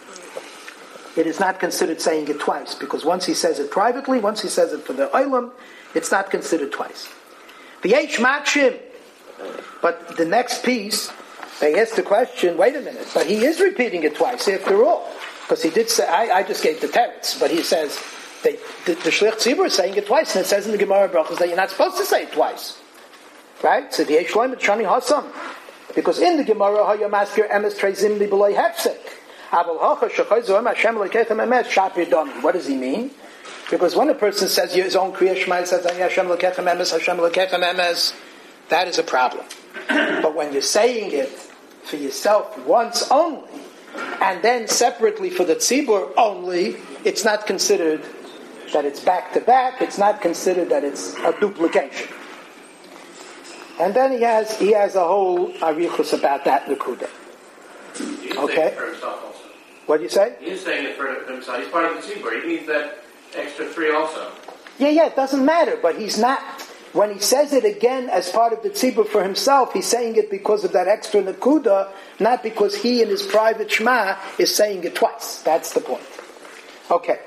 it is not considered saying it twice. Because once he says it privately, once he says it for the Olam, it's not considered twice. V'yesh makshim. But the next piece, they ask the question, wait a minute, but he is repeating it twice after all. Because he did say, I, I just gave the teretz, but he says, they, the, the Shliach Tzibur is saying it twice, and it says in the Gemara Brachos that you're not supposed to say it twice. Right? So v'yesh loim et shani hasam. Because in the Gemara, ha'yom asker emes treizim li b'loi hefsek. Aval hacha shechoi zohem Hashem Elokeichem emes shapir dami. What does he mean? Because when a person says his own Kriya Shema, says Hashem Elokeichem emes, Hashem Elokeichem emes, that is a problem. But when you're saying it for yourself once only, and then separately for the tzibur only, it's not considered that it's back to back. It's not considered that it's a duplication. And then he has he has a whole arichus about that nekuda. Okay. For himself also. What do you say? He's saying it for himself. He's part of the tzibur. He needs that extra three also. Yeah, yeah. It doesn't matter. But he's not. When he says it again as part of the tzibur for himself, he's saying it because of that extra nekuda, not because he in his private shema is saying it twice. That's the point. Okay.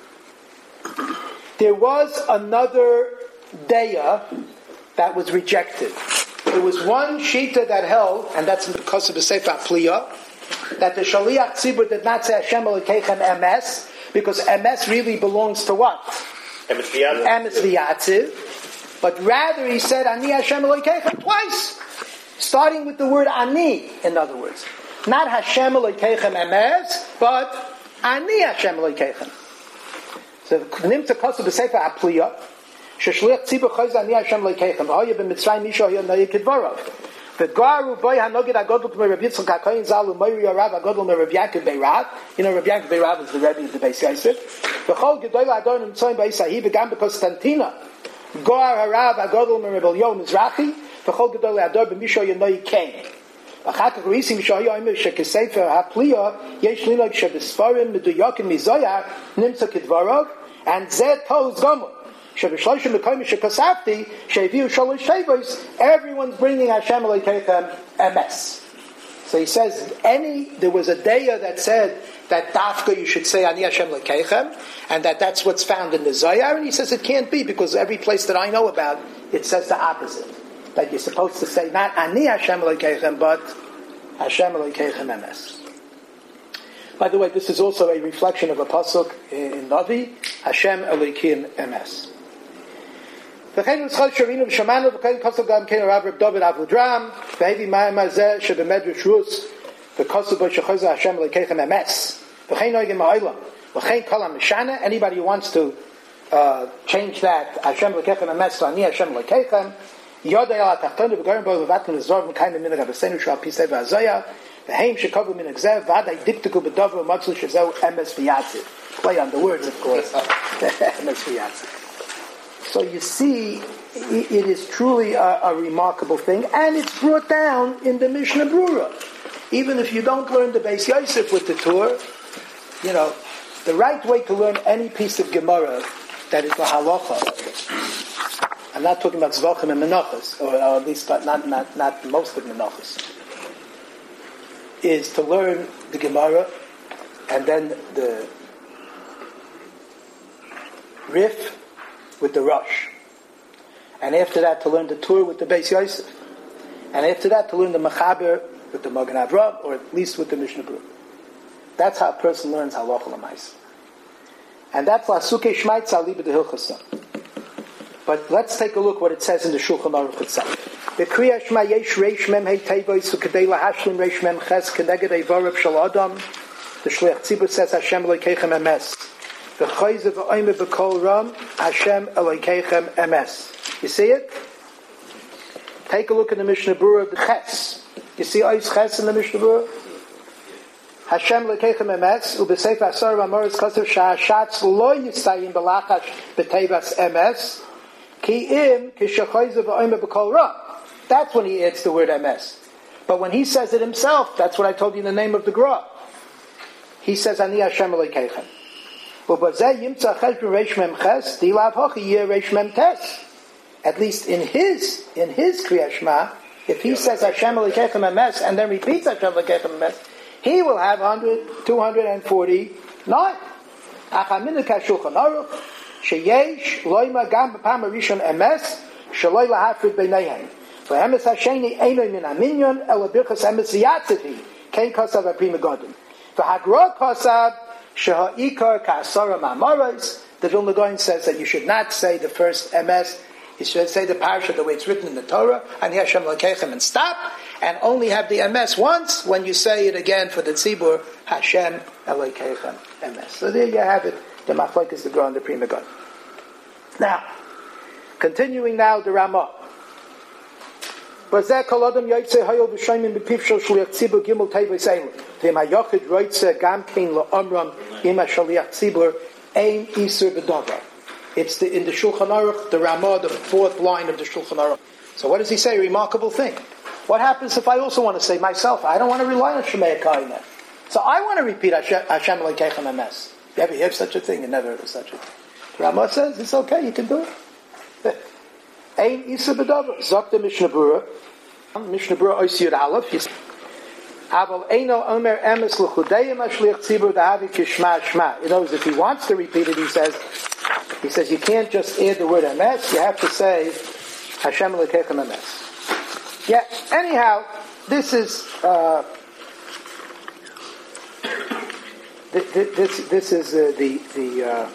There was another daya that was rejected. There was one shita that held, and that's because of the Sefer Pliya, that the Shaliach Tzibur did not say Hashem Elokeichem Emes, because Emes really belongs to what? Emes v'yatziv. Emes v'yatziv. But rather he said Ani Hashem Elokeichem twice, starting with the word Ani, in other words. Not Hashem Elokeichem Emes, but Ani Hashem Elokeichem. So Nimtza Kosu b'Sefer Pliya, Sheshliach tzibur chayz ani Hashem Elokeichem. Ha'ya b'Mitzrayim misha ha'ya naya kidvarav. V'garu boy hanogid agodol t'mei Rav Yitzchak HaKohen Zal u'moiri Rav agodol m'Rav Yaakov Beirav. You know Rav Yaakov Beirav is the Rebbe of the Beis Yosef. V'chol gedol ha'adon n'tzoyim b'Yisahi v'gam b'Konstantina. Gar ha'Rav agodol m'Rav Elyo Mizrachi. V'chol gedol ha'adon b'misha ha'ya naya Kain. ואחר כך רואים שהיה אומר שכספר הפליאה יש לנהוג שבספרים מדויקים מזויר נמצא כדבריו and זה תוז גמור שבשלושה מקומות שכספתי שהביאו שלוש שבועות everyone's bringing Hashem Elokeichem emes. So he says any there was a daya that said that dafka you should say Ani Hashem Elokeichem and that that's what's found in the Zohar, and he says it can't be because every place that I know about it says the opposite. That you're supposed to say not Ani Hashem Elokeichem, but Hashem Elokeichem emes. By the way, this is also a reflection of a pasuk in Navi, Hashem Elokeichem emes. V'chein u'tzchol shavinu v'shamanu v'chein pasuk gam kein Rav Reb David Avudram v'hevi ma'am hazeh shebemedrash Rus v'kosuk bo shechoza Hashem Elokeichem emes v'chein noigim ha'olam v'chein kol ha'mishana. Anybody who wants to uh, change that Hashem Elokeichem emes to Ani Hashem Elokeichem Yodai al tachtonu v'gorim bo v'vatnu l'zor v'kaim min rabbeinu shal pisei v'azaya v'heim shekavu min egzev v'adai diktiku b'dover u'matzu shezeu emes v'yatziv. Play on the words, of course. Emes v'yatziv. So you see, it is truly a, a remarkable thing, and it's brought down in the Mishnah Brura. Even if you don't learn the Beis Yosef with the Torah, you know, the right way to learn any piece of Gemara that is the halacha. I'm not talking about Zvachim and Menachos, or, or at least not, not, not most of Menachos, is to learn the Gemara and then the Rif with the Rosh. And after that to learn the Torah with the Beis Yosef. And after that to learn the Mechaber with the Magen Avraham, or at least with the Mishnah Brura. That's how a person learns Halacha L'Maisa. And that's Lasuke Shmaitza Liba de Hilchasa. But let's take a look what it says in the Shulchan Aruch itself. The Kriya Shema Yesh Reish Mem Hey Tevois Ukadei Lahashlim Reish Mem Ches Keneged Eivorav Shel Adam. The Shliach Tzibur says Hashem Elokeichem Emes. The Chayze V'Oime B'Kol Ram Hashem Elokeichem Emes. You see it? Take a look at the Mishnah Berurah, the Ches. You see Ois Ches in the Mishnah Berurah? Hashem Elokeichem Emes U'B'Seif Asar V'Amoritz Kosev Sha'ashatz Lo Yisayim B'Lachash B'Teivas Emes Ki Im Kishachayze V'Oime B'Kol Ram. That's when he adds the word M S. But when he says it himself, that's what I told you in the name of the Gra. He says, Ani Hashem Elokeichem. At least in his, in his Kriya Shema, if he says Hashem Elokeichem Emes and then repeats Hashem Elokeichem Emes, he will have two hundred forty-nine. Achaminika Shulchan Aruch, Sheyesh, Loima Gam B'Pam Rishon Emes, Shaloi Lahafrid B'neihem. For Emes Hasheni Eino Min Aminyon, Ela Birchas Emes Yatzivi, Kein Kosav Aprima Godim. For Hagra Kosav, Sheha'ikar Ka'asara Ma'amarais, the Vilna Gaon says that you should not say the first M S, you should say the parasha the way it's written in the Torah, and Hashem Elokeichem, and stop, and only have the M S once when you say it again for the Tzibur, Hashem Elokeichem M S. So there you have it, the Machlokes is the Gra and the Prima Gaon. Now, continuing now the Ramah. Bazeh kol adam yotzei hayol b'shoyim b'piv shel shliach tzibur gimel teivos elu. V'im hayochid roitze gam kein la'omram im ha'shaliach tzibur ein isur b'davar. It's the, in the Shulchan Aruch, the Ramah, the fourth line of the Shulchan Aruch. So what does he say? A remarkable thing. What happens if I also want to say myself, I don't want to rely on Shemei Kainah. So I want to repeat Hashem Elokeichem Emes. You ever hear of such a thing? You never heard of such a thing. The Ramah says, it's okay, you can do it. Ein Isa B'Davar. Zok the Mishnah Berurah. Mishnah Berurah Oisiyud Aleph. Aval Eino Omer Emes L'Chudeyim HaShliach Tzibur Dahavi Kishma Shma. In other words, if he wants to repeat it, he says, he says you can't just add the word Emes, you have to say Hashem Elokeichem Emes. Yeah, anyhow, this is, uh, th- th- this, this is uh, the, the, uh,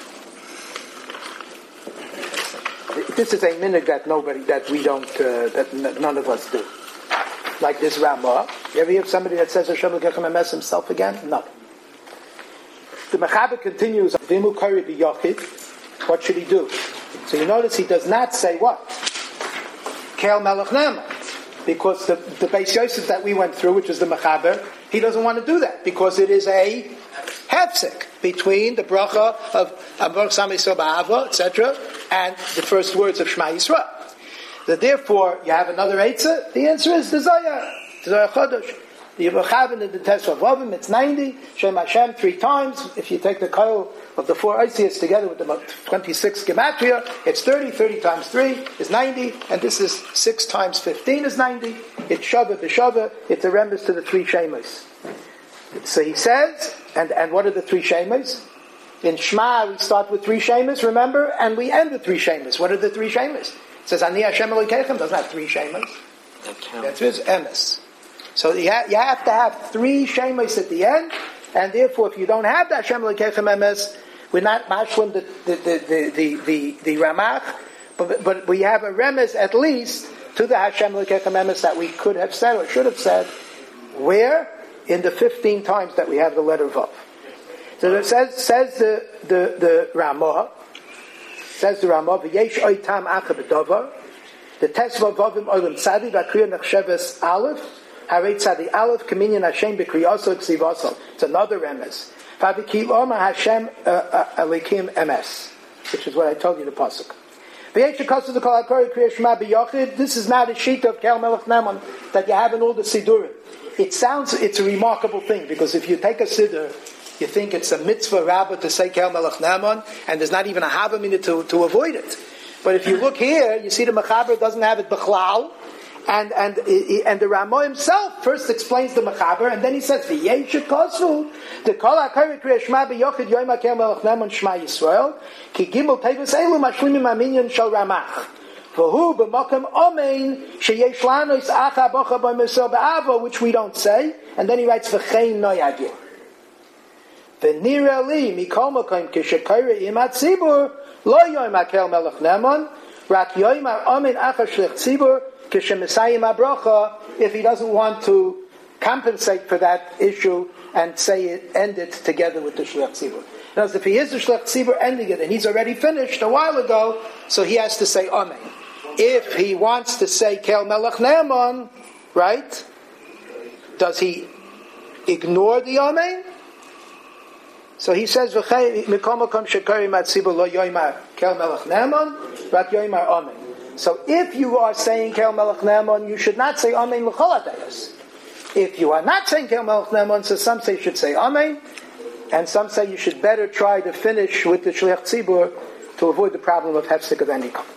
this is a minhag that nobody, that we don't, uh, that n- none of us do. Like this Ramah. You ever hear of somebody that says Hashem Elokeichem Emes himself again? No. The Mechaber continues, Vimu Kari B'Yochid. What should he do? So you notice he does not say what? Kel Melech Ne'eman. Because the, the Beis Yosef that we went through, which is the Mechaber, he doesn't want to do that. Because it is a hefsek between the bracha of Baruch Sam Yisrael Ba'ava, et cetera, and the first words of Shema Yisrael. So therefore, you have another Eitzah. The answer is the Zohar, the Zohar Chodesh. The Yevachavin in the Test of Vavim, it's ninety. Shem Hashem three times. If you take the coil of the four Eitzahs together with the twenty-six Gematria, it's thirty. thirty times three is ninety. And this is six times fifteen is ninety. It's Shavah b'Shavah. It's a rembers to the three Shemas. So he says, and, and what are the three Shemas? In Shema, we start with three Shemas, remember? And we end with three Shemas. What are the three Shemas? It says, Ani Hashem Elokeichem doesn't have three Shemas. That's his Emes. So you have, you have to have three Shemas at the end, and therefore, if you don't have that Hashem Elokeichem Emes, we're not mashlim the the the the the, the, the Ramach, but but we have a remes at least to the Hashem Elokeichem Emes that we could have said or should have said. Where? In the fifteen times that we have the letter Vav. So it says says the the the Ramah says the Ramah v'yesh oitam acha b'davar the test of Vavim olim tzadi v'akriya nechsheves aleph. It's another remes. Hashem Elikim Emes, which is what I told you the pasuk. This is not a sheet of Kel Melech Ne'eman that you have in all the Sidurim. It sounds, it's a remarkable thing, because if you take a Siddur, you think it's a mitzvah rabbah to say Kel Melech Ne'eman, and there's not even a hava minute to, to avoid it. But if you look here, you see the Mechaber doesn't have it b'chlal. And and and the Ramah himself first explains the Mechaber, and then he says, "V'yeshet kosu the kol hakari kriya shema b'yochid yoyim hakel melech ne'eman shema Yisrael ki gimel teivos elu mashlimim aminyan shel Ramach v'hu b'makom omein sheyesh lanos acha bocha b'mesel b'avo," which we don't say, and then he writes v'chein noyagir v'nira li mikol makom kishakayre imat tzibur lo yoyim hakel melech ne'eman rak yoyim omein acha shlich tzibur. Kishemisayim Abrocha, if he doesn't want to compensate for that issue and say it, end it together with the Shliach Tzibur. Now, if he is the Shliach Tzibur ending it and he's already finished a while ago, so he has to say Amen. If he wants to say Kel Melech Ne'eman, right, does he ignore the Amen? So he says, Mikomakom Shekari Matzibur Lo Yoimar Kel Melech Ne'eman, Rak Yoimar Amen. So if you are saying Kel Melech Ne'eman, you should not say Amen L'chol HaDayos. If you are not saying Kel Melech Ne'eman, so some say you should say Amen, and some say you should better try to finish with the Shliach Tzibur to avoid the problem of hefsek of any kind.